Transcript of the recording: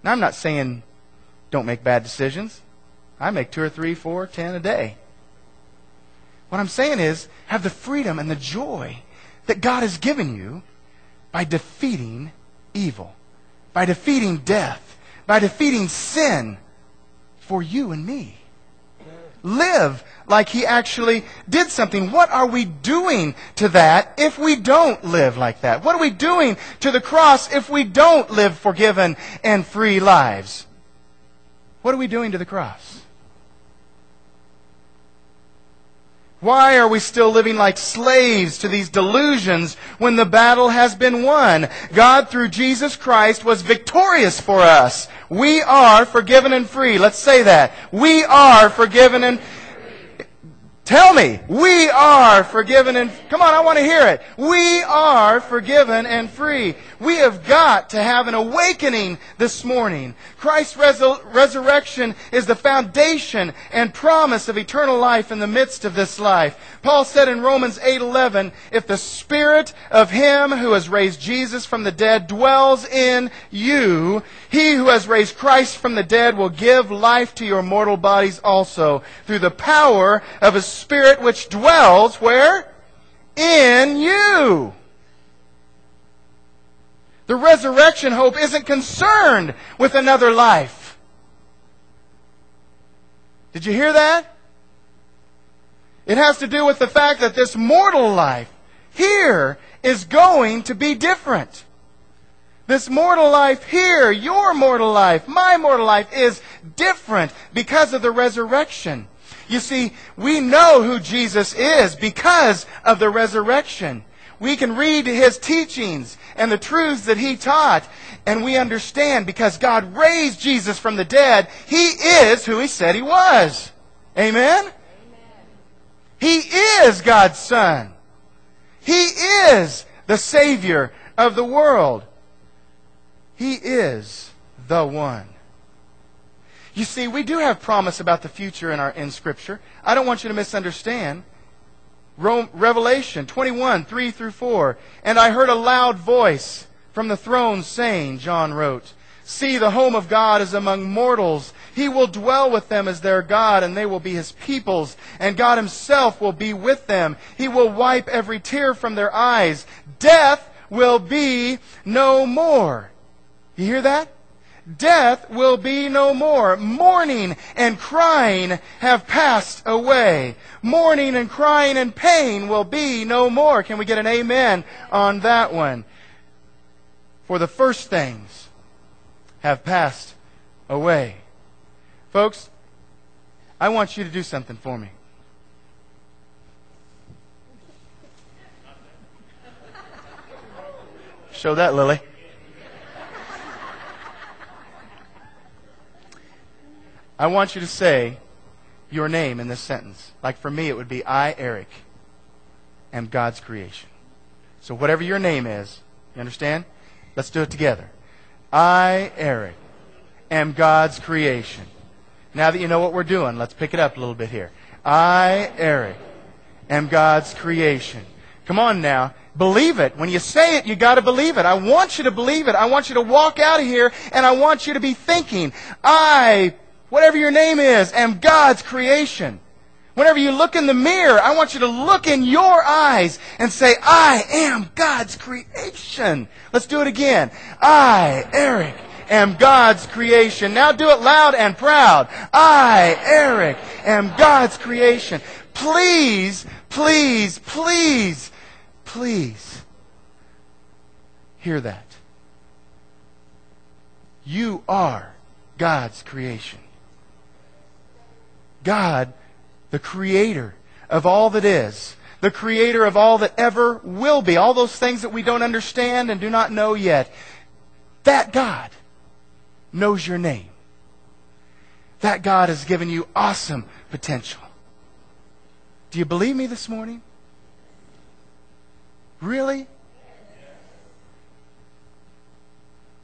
Now, I'm not saying don't make bad decisions. I make 2 or 3, 4, 10 a day. What I'm saying is, have the freedom and the joy that God has given you by defeating evil, by defeating death, by defeating sin for you and me. Live like He actually did something. What are we doing to that if we don't live like that? What are we doing to the cross if we don't live forgiven and free lives? What are we doing to the cross? Why are we still living like slaves to these delusions when the battle has been won? God, through Jesus Christ, was victorious for us. We are forgiven and free. Let's say that. We are forgiven and... Tell me, we are forgiven and... Come on, I want to hear it. We are forgiven and free. We have got to have an awakening this morning. Christ's resurrection is the foundation and promise of eternal life in the midst of this life. Paul said in Romans 8:11, if the Spirit of Him who has raised Jesus from the dead dwells in you, He who has raised Christ from the dead will give life to your mortal bodies also, through the power of His Spirit which dwells, where? In you. The resurrection hope isn't concerned with another life. Did you hear that? It has to do with the fact that this mortal life here is going to be different. This mortal life here, your mortal life, my mortal life is different because of the resurrection. You see, we know who Jesus is because of the resurrection. We can read His teachings and the truths that He taught, and we understand because God raised Jesus from the dead, He is who He said He was. Amen? Amen. He is God's Son. He is the Savior of the world. He is the one. You see, we do have promise about the future in Scripture. I don't want you to misunderstand. Revelation 21, 3 through 4. And I heard a loud voice from the throne saying, John wrote, see, the home of God is among mortals. He will dwell with them as their God, and they will be His peoples. And God Himself will be with them. He will wipe every tear from their eyes. Death will be no more. You hear that? Death will be no more. Mourning and crying have passed away. Mourning and crying and pain will be no more. Can we get an amen on that one? For the first things have passed away. Folks, I want you to do something for me. Show that, Lily. I want you to say your name in this sentence. Like for me, it would be I, Eric, am God's creation. So whatever your name is, you understand? Let's do it together. I, Eric, am God's creation. Now that you know what we're doing, let's pick it up a little bit here. I, Eric, am God's creation. Come on now. Believe it. When you say it, you got to believe it. I want you to believe it. I want you to walk out of here and I want you to be thinking, whatever your name is, am God's creation. Whenever you look in the mirror, I want you to look in your eyes and say, I am God's creation. Let's do it again. I, Eric, am God's creation. Now do it loud and proud. I, Eric, am God's creation. Please, please, please, please hear that. You are God's creation. God, the creator of all that is, the creator of all that ever will be, all those things that we don't understand and do not know yet, that God knows your name. That God has given you awesome potential. Do you believe me this morning? Really?